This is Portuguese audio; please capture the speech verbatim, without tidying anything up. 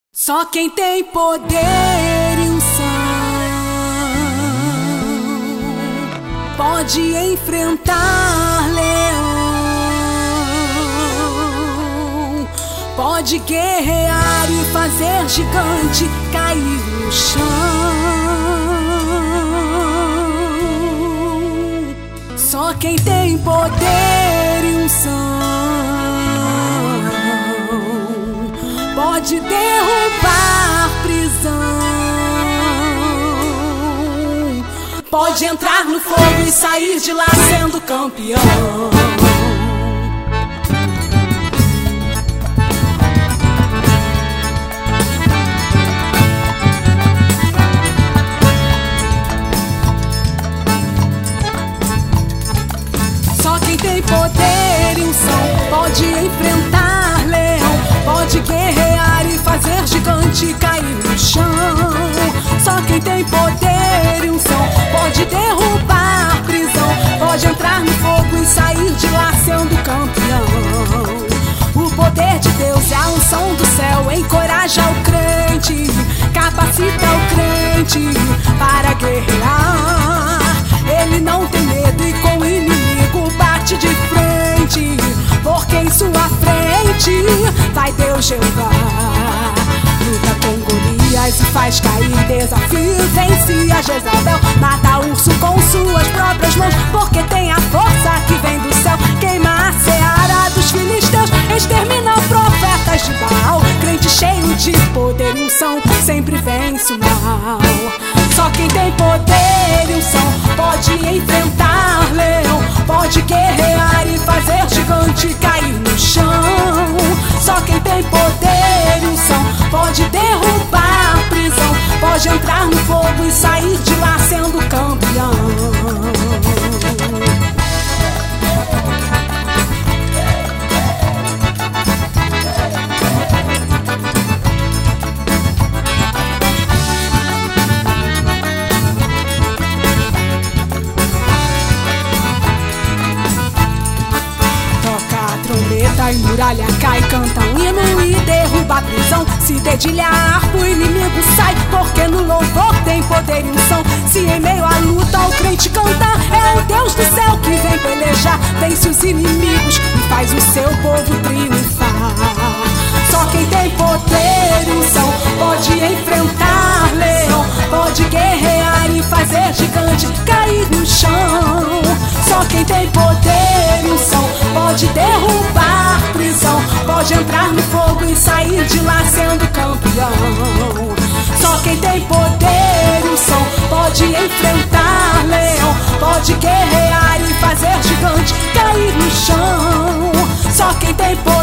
Só quem tem poder e unção pode enfrentar leão, pode guerrear e fazer gigante cair no chão. Só quem tem poder e unção pode derrubar prisão, pode entrar no fogo e sair de lá sendo campeão. Só quem tem poder e unção pode enfrentar leão, pode guerrear e fazer gigante cair no chão. Só quem tem poder e unção pode derrubar prisão, pode entrar no fogo e sair de lá sendo campeão. O poder de Deus é a unção do céu, encoraja o crente, capacita o crente para guerrear. Ele não tem medo e com o inimigo bate de frente, porque em sua frente vai Deus Jeová. Luta com Golias e faz cair desafios, vence a Jezabel, mata urso com suas próprias mãos, porque tem a força que vem do céu. Queima a seara dos filisteus, extermina profetas de Baal. Crente cheio de poder e unção sempre vence o mal. Só quem tem poder e unção pode enfrentar leão, pode guerrear e fazer gigante cair no chão. Só quem tem poder e unção pode derrubar prisão, pode entrar no fogo e sair de lá sendo campeão. E muralha cai, canta um hino e derruba a prisão. Se dedilha a harpa, o inimigo sai, porque no louvor tem poder e unção. Se em meio à luta o crente canta, é o Deus do céu que vem pelejar, vence os inimigos e faz o seu povo triunfar. Só quem tem poder e unção pode enfrentar leão, pode guerrear e fazer gigante cair no chão. Só quem tem poder e unção pode derrubar prisão, pode entrar no fogo e sair de lá sendo campeão. Só quem tem poder e unção pode enfrentar leão, pode guerrear e fazer gigante cair no chão. Só quem tem poder